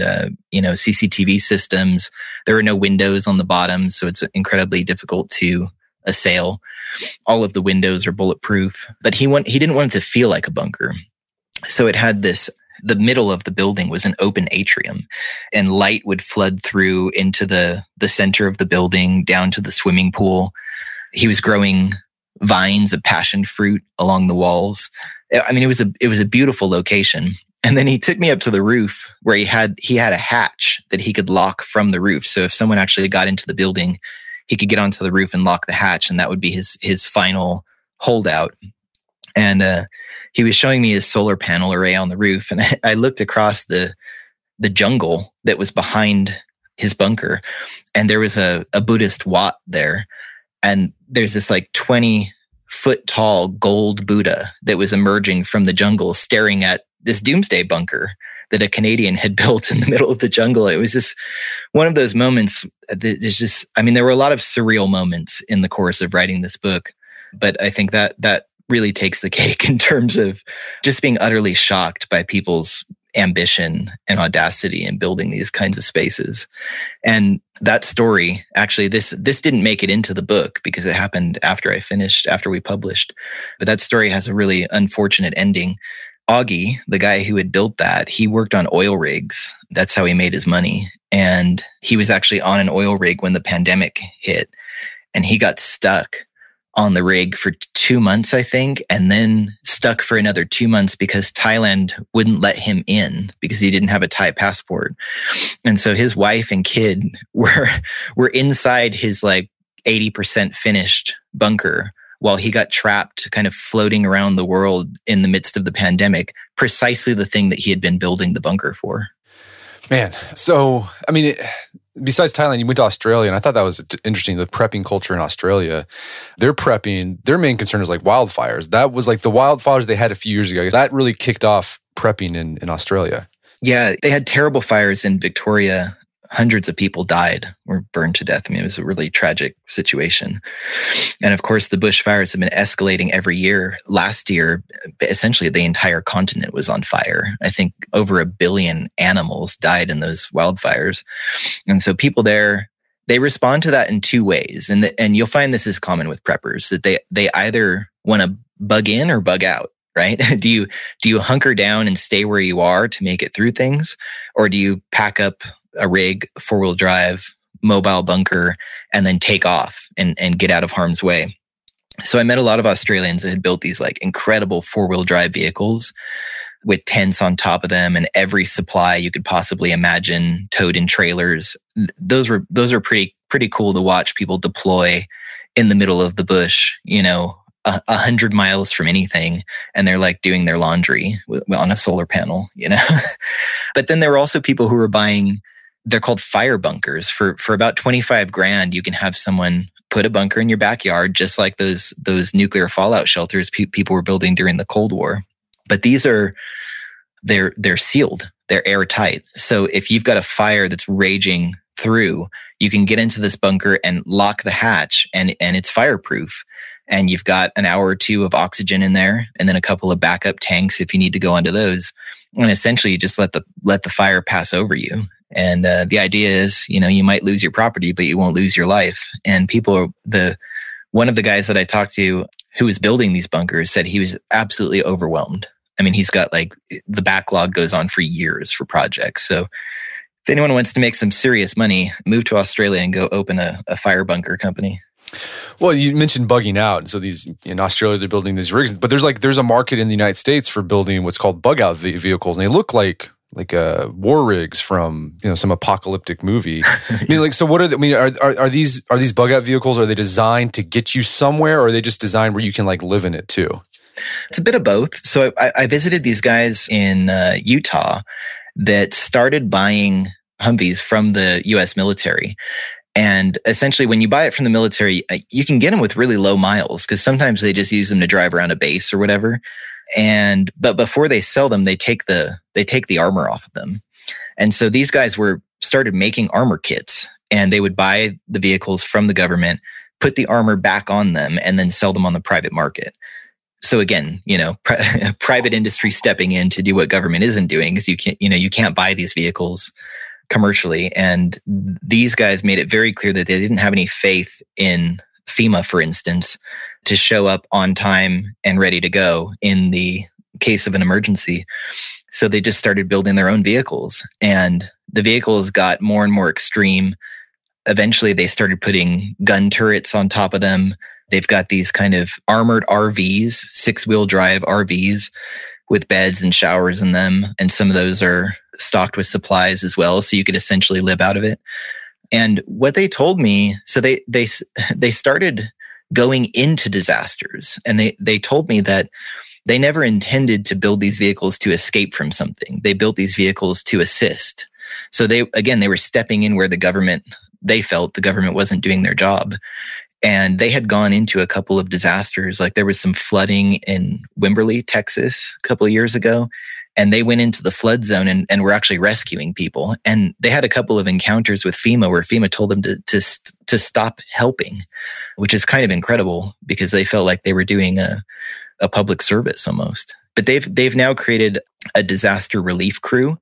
CCTV systems. There were no windows on the bottom, so it's incredibly difficult to assail. All of the windows are bulletproof, but he didn't want it to feel like a bunker. So it had the middle of the building was an open atrium, and light would flood through into the center of the building down to the swimming pool. He was growing vines of passion fruit along the walls. I mean, it was a beautiful location. And then he took me up to the roof where he had a hatch that he could lock from the roof. So if someone actually got into the building, he could get onto the roof and lock the hatch, and that would be his final holdout. And he was showing me his solar panel array on the roof, and I looked across the jungle that was behind his bunker, and there was a Buddhist Wat there. And there's this like 20-foot tall gold Buddha that was emerging from the jungle, staring at this doomsday bunker that a Canadian had built in the middle of the jungle. It was just one of those moments that is just, I mean, there were a lot of surreal moments in the course of writing this book, but I think that really takes the cake in terms of just being utterly shocked by people's ambition and audacity in building these kinds of spaces. And that story, actually, this didn't make it into the book because it happened after we published. But that story has a really unfortunate ending. Augie, the guy who had built that, he worked on oil rigs. That's how he made his money. And he was actually on an oil rig when the pandemic hit, and he got stuck on the rig for 2 months, I think, and then stuck for another 2 months because Thailand wouldn't let him in because he didn't have a Thai passport. And so his wife and kid were inside his like 80% finished bunker while he got trapped kind of floating around the world in the midst of the pandemic, precisely the thing that he had been building the bunker for. Man, so, I mean, besides Thailand, you went to Australia, and I thought that was interesting. The prepping culture in Australia, they're prepping, their main concern is like wildfires. That was like the wildfires they had a few years ago. That really kicked off prepping in Australia. Yeah, they had terrible fires in Victoria, hundreds of people died or burned to death. I mean, it was a really tragic situation. And of course, the bushfires have been escalating every year. Last year, essentially the entire continent was on fire. I think over 1 billion animals died in those wildfires. And so people there, they respond to that in two ways. And you'll find this is common with preppers, that they either want to bug in or bug out, right? Do you hunker down and stay where you are to make it through things? Or do you pack up a rig, 4-wheel drive, mobile bunker, and then take off and get out of harm's way? So I met a lot of Australians that had built these like incredible 4-wheel drive vehicles with tents on top of them and every supply you could possibly imagine towed in trailers. Those are pretty cool to watch people deploy in the middle of the bush, 100 miles from anything, and they're like doing their laundry on a solar panel, But then there were also people who were buying, they're called fire bunkers. For about 25 grand, you can have someone put a bunker in your backyard, just like those nuclear fallout shelters people were building during the Cold War. But they're sealed, they're airtight. So if you've got a fire that's raging through, you can get into this bunker and lock the hatch, and it's fireproof. And you've got an hour or two of oxygen in there, and then a couple of backup tanks if you need to go onto those. And essentially, you just let the fire pass over you. And the idea is, you might lose your property, but you won't lose your life. And one of the guys that I talked to who was building these bunkers said he was absolutely overwhelmed. I mean, he's got the backlog goes on for years for projects. So if anyone wants to make some serious money, move to Australia and go open a fire bunker company. Well, you mentioned bugging out. And so in Australia, they're building these rigs, but there's a market in the United States for building what's called bug out vehicles. And they look like war rigs from, some apocalyptic movie. I mean, so what are these bug out vehicles? Are they designed to get you somewhere, or are they just designed where you can live in it too? It's a bit of both. So I visited these guys in Utah that started buying Humvees from the U.S. military. And essentially, when you buy it from the military, you can get them with really low miles because sometimes they just use them to drive around a base or whatever. But before they sell them, they take the armor off of them. And so these guys started making armor kits, and they would buy the vehicles from the government, put the armor back on them, and then sell them on the private market. So again, private industry stepping in to do what government isn't doing, because you can't buy these vehicles commercially. And these guys made it very clear that they didn't have any faith in FEMA, for instance, to show up on time and ready to go in the case of an emergency. So they just started building their own vehicles, and the vehicles got more and more extreme. Eventually, they started putting gun turrets on top of them. They've got these kind of armored RVs, 6-wheel drive RVs with beds and showers in them. And some of those are stocked with supplies as well. So you could essentially live out of it. And what they told me, so they started going into disasters. And they told me that they never intended to build these vehicles to escape from something. They built these vehicles to assist. So they were stepping in where they felt the government wasn't doing their job. And they had gone into a couple of disasters. Like there was some flooding in Wimberley, Texas, a couple of years ago. And they went into the flood zone and were actually rescuing people. And they had a couple of encounters with FEMA where FEMA told them to stop helping, which is kind of incredible because they felt like they were doing a public service almost. But they've now created a disaster relief crew.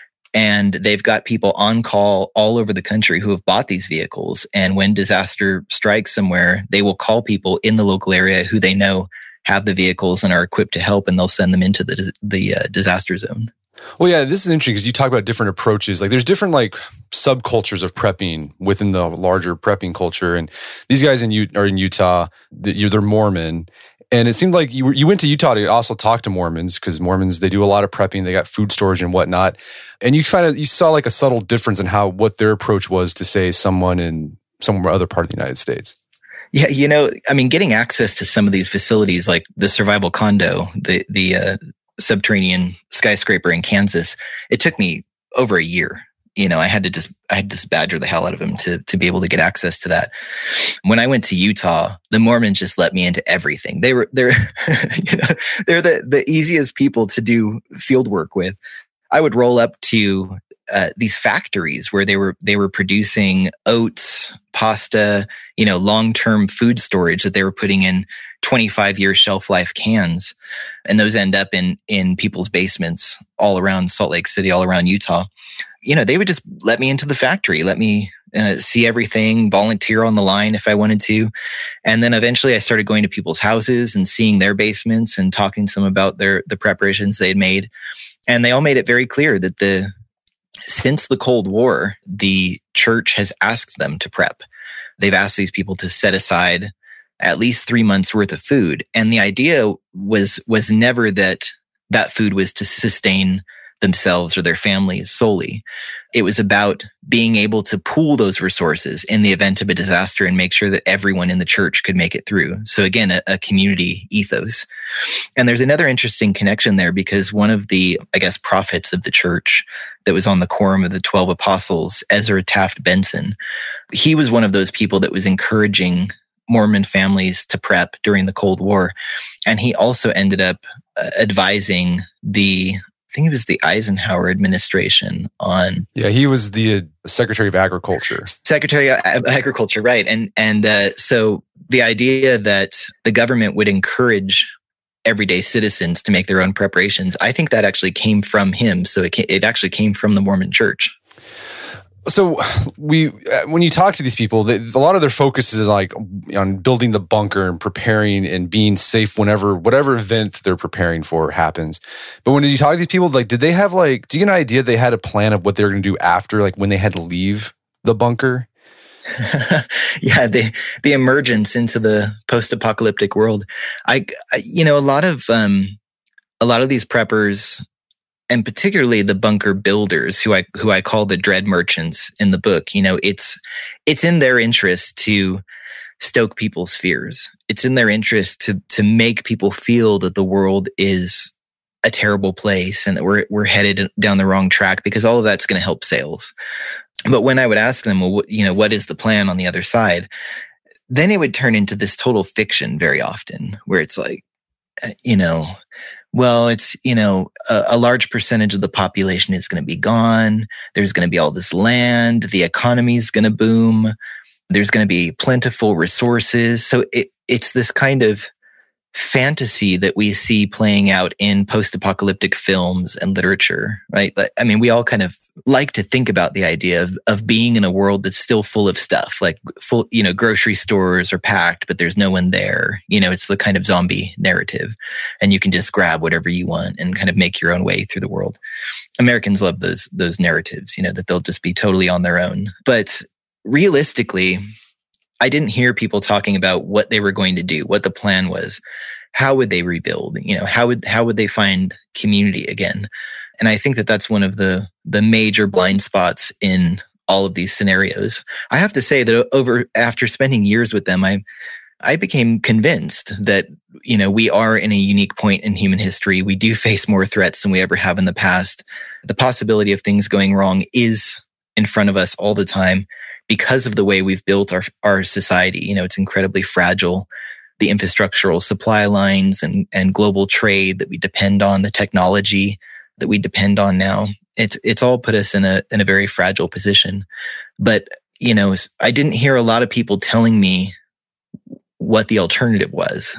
And they've got people on call all over the country who have bought these vehicles. And when disaster strikes somewhere, they will call people in the local area who they know have the vehicles and are equipped to help, and they'll send them into the disaster zone. Well, yeah, this is interesting because you talk about different approaches. Like there's different subcultures of prepping within the larger prepping culture. And these guys are in Utah, they're Mormon. And it seemed like you went to Utah to also talk to Mormons, because Mormons, they do a lot of prepping. They got food storage and whatnot. And you saw like a subtle difference in what their approach was to, say, someone in some other part of the United States. Yeah, getting access to some of these facilities, like the survival condo, the subterranean skyscraper in Kansas, it took me over a year. I had to just badger the hell out of him to be able to get access to that. When I went to Utah, the Mormons just let me into everything. They're the easiest people to do field work with. I would roll up to these factories where they were producing oats, pasta, long-term food storage that they were putting in 25-year shelf life cans, and those end up in people's basements all around Salt Lake City, all around Utah. They would just let me into the factory, let me see everything, volunteer on the line if I wanted to. And then eventually I started going to people's houses and seeing their basements and talking to them about the preparations they had made. And they all made it very clear that since the Cold War, the church has asked them to prep. They've asked these people to set aside at least 3 months worth of food. And the idea was never that food was to sustain themselves or their families solely. It was about being able to pool those resources in the event of a disaster and make sure that everyone in the church could make it through. So again, a community ethos. And there's another interesting connection there, because one of the, prophets of the church that was on the quorum of the 12 apostles, Ezra Taft Benson, he was one of those people that was encouraging Mormon families to prep during the Cold War. And he also ended up advising I think it was the Eisenhower administration on. Yeah, he was the Secretary of Agriculture. Secretary of Agriculture, right. And so the idea that the government would encourage everyday citizens to make their own preparations, I think that actually came from him. So it actually came from the Mormon Church. So when you talk to these people, a lot of their focus is on building the bunker and preparing and being safe whatever event they're preparing for happens. But when you talk to these people, did they have do you get an idea they had a plan of what they were going to do after, when they had to leave the bunker? Yeah, the emergence into the post-apocalyptic world. A lot of these preppers, and particularly the bunker builders, who I call the dread merchants in the book, it's in their interest to stoke people's fears. It's in their interest to make people feel that the world is a terrible place and that we're headed down the wrong track, because all of that's going to help sales. But when I would ask them, well, what is the plan on the other side? Then it would turn into this total fiction very often, where it's well, it's, a large percentage of the population is going to be gone. There's going to be all this land. The economy is going to boom. There's going to be plentiful resources. So it's this kind of fantasy that we see playing out in post-apocalyptic films and literature, right? We all kind of like to think about the idea of being in a world that's still full of stuff, grocery stores are packed, but there's no one there. It's the kind of zombie narrative, and you can just grab whatever you want and kind of make your own way through the world. Americans love those narratives, that they'll just be totally on their own. But realistically, I didn't hear people talking about what they were going to do, what the plan was. How would they rebuild? How would they find community again? And I think that that's one of the major blind spots in all of these scenarios. I have to say that after spending years with them, I became convinced that, we are in a unique point in human history. We do face more threats than we ever have in the past. The possibility of things going wrong is in front of us all the time, because of the way we've built our society. It's incredibly fragile. The infrastructural supply lines and global trade that we depend on, the technology that we depend on now, it's all put us in a very fragile position. But, I didn't hear a lot of people telling me what the alternative was.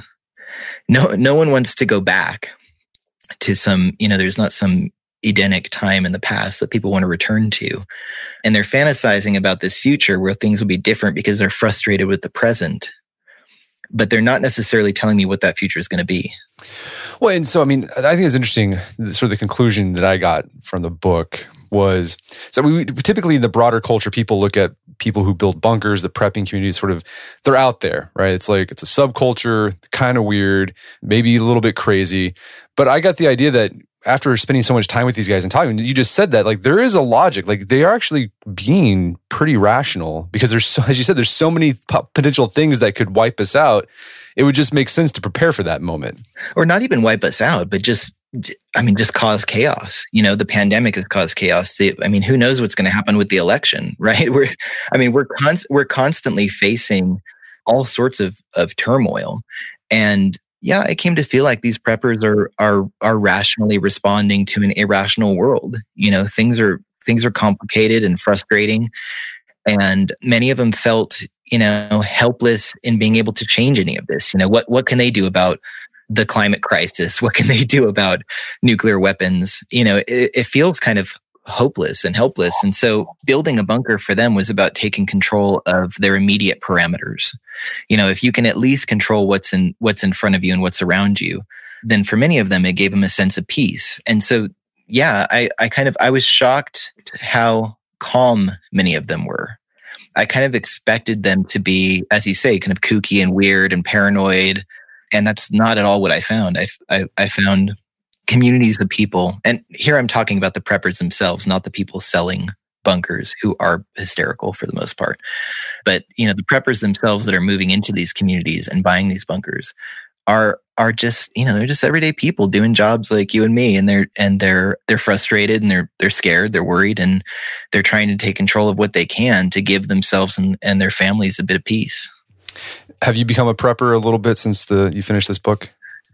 No one wants to go back to some, there's not some Edenic time in the past that people want to return to. And they're fantasizing about this future where things will be different because they're frustrated with the present. But they're not necessarily telling me what that future is going to be. Well, and so, I think it's interesting, sort of the conclusion that I got from the book was, so we typically in the broader culture, people look at people who build bunkers, the prepping community, they're out there, right? It's it's a subculture, kind of weird, maybe a little bit crazy. But I got the idea that after spending so much time with these guys and talking, you just said that there is a logic, they are actually being pretty rational, because as you said, there's so many potential things that could wipe us out. It would just make sense to prepare for that moment. Or not even wipe us out, but just cause chaos. The pandemic has caused chaos. Who knows what's going to happen with the election, right? We're constantly facing all sorts of turmoil. And yeah, I came to feel like these preppers are rationally responding to an irrational world. Things are Things were complicated and frustrating. And many of them felt, helpless in being able to change any of this. What can they do about the climate crisis? What can they do about nuclear weapons? It feels kind of hopeless and helpless. And so building a bunker for them was about taking control of their immediate parameters. If you can at least control what's in front of you and what's around you, then for many of them, it gave them a sense of peace. And so, yeah, I was shocked how calm many of them were. I kind of expected them to be, as you say, kind of kooky and weird and paranoid. And that's not at all what I found. I found communities of people. And here I'm talking about the preppers themselves, not the people selling bunkers, who are hysterical for the most part. But, the preppers themselves that are moving into these communities and buying these bunkers are just, they're just everyday people doing jobs like you and me. And they're frustrated and they're scared, they're worried, and they're trying to take control of what they can to give themselves and their families a bit of peace. Have you become a prepper a little bit since you finished this book?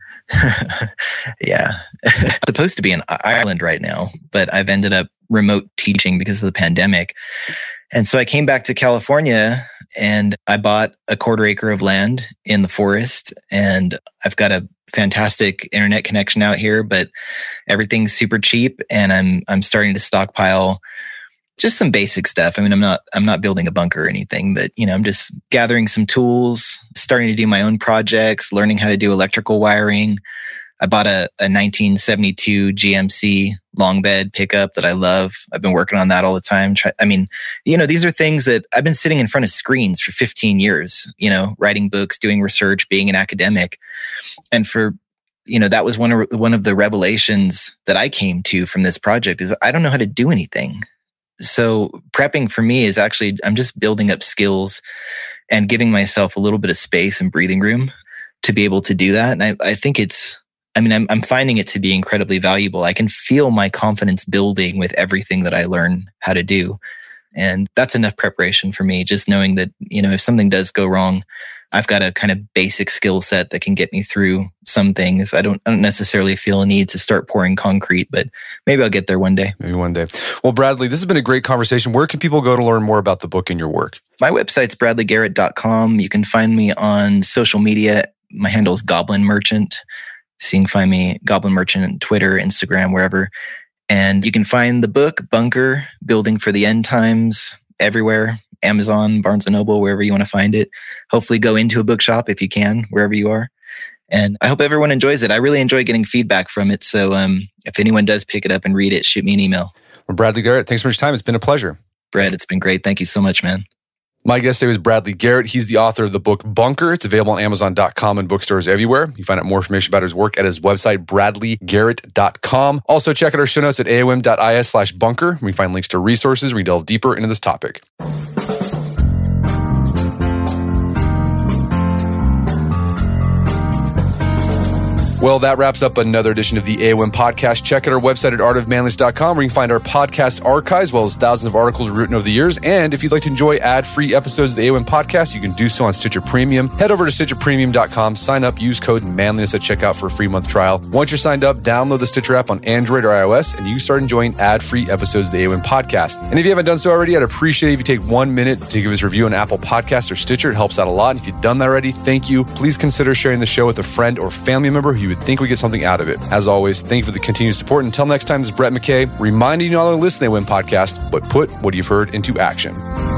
Yeah. I'm supposed to be in Ireland right now, but I've ended up remote teaching because of the pandemic. And so I came back to California and I bought a 1/4 acre of land in the forest, and I've got a fantastic internet connection out here, but everything's super cheap, and I'm starting to stockpile just some basic stuff. I mean, I'm not building a bunker or anything, but I'm just gathering some tools, starting to do my own projects, learning how to do electrical wiring. I bought a 1972 GMC long bed pickup that I love. I've been working on that all the time. These are things that I've been sitting in front of screens for 15 years, writing books, doing research, being an academic. And that was one of the revelations that I came to from this project is I don't know how to do anything. So prepping for me is actually, I'm just building up skills and giving myself a little bit of space and breathing room to be able to do that. And I think I'm finding it to be incredibly valuable. I can feel my confidence building with everything that I learn how to do. And that's enough preparation for me, just knowing that, if something does go wrong, I've got a kind of basic skill set that can get me through some things. I don't necessarily feel a need to start pouring concrete, but maybe I'll get there one day. Maybe one day. Well, Bradley, this has been a great conversation. Where can people go to learn more about the book and your work? My website's bradleygarrett.com. You can find me on social media. My handle is Goblin Merchant. So you can find me Goblin Merchant on Twitter, Instagram, wherever. And you can find the book, Bunker, Building for the End Times, everywhere. Amazon, Barnes & Noble, wherever you want to find it. Hopefully go into a bookshop if you can, wherever you are. And I hope everyone enjoys it. I really enjoy getting feedback from it. So if anyone does pick it up and read it, shoot me an email. Well, Bradley Garrett, thanks for your time. It's been a pleasure. Brett, it's been great. Thank you so much, man. My guest today was Bradley Garrett. He's the author of the book Bunker. It's available on Amazon.com and bookstores everywhere. You can find out more information about his work at his website, bradleygarrett.com. Also, check out our show notes at aom.is/bunker. We find links to resources where we delve deeper into this topic. Well, that wraps up another edition of the AOM podcast. Check out our website at artofmanliness.com where you can find our podcast archives, as well as thousands of articles written over the years. And if you'd like to enjoy ad-free episodes of the AOM podcast, you can do so on Stitcher Premium. Head over to stitcherpremium.com, sign up, use code manliness at checkout for a free month trial. Once you're signed up, download the Stitcher app on Android or iOS, and you start enjoying ad-free episodes of the AOM podcast. And if you haven't done so already, I'd appreciate it if you take 1 minute to give us a review on Apple Podcasts or Stitcher. It helps out a lot. And if you've done that already, thank you. Please consider sharing the show with a friend or family member who you would think would get something out of it. As always, thank you for the continued support. Until next time, this is Brett McKay reminding you all to listen to the AOM podcast, but put what you've heard into action.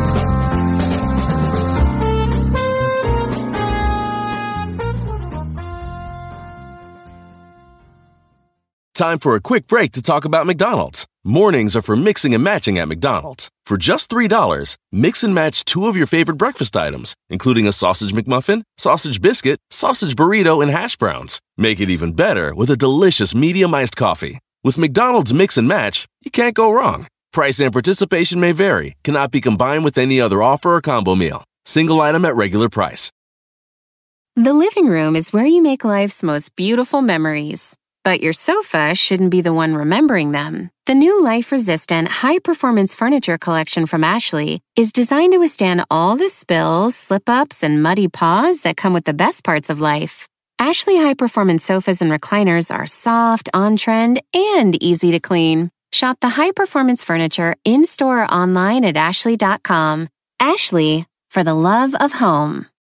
Time for a quick break to talk about McDonald's. Mornings are for mixing and matching at McDonald's. For just $3, mix and match 2 of your favorite breakfast items, including a sausage McMuffin, sausage biscuit, sausage burrito, and hash browns. Make it even better with a delicious medium iced coffee. With McDonald's Mix and Match, you can't go wrong. Price and participation may vary, cannot be combined with any other offer or combo meal. Single item at regular price. The living room is where you make life's most beautiful memories. But your sofa shouldn't be the one remembering them. The new life-resistant, high-performance furniture collection from Ashley is designed to withstand all the spills, slip-ups, and muddy paws that come with the best parts of life. Ashley high-performance sofas and recliners are soft, on-trend, and easy to clean. Shop the high-performance furniture in-store or online at Ashley.com. Ashley, for the love of home.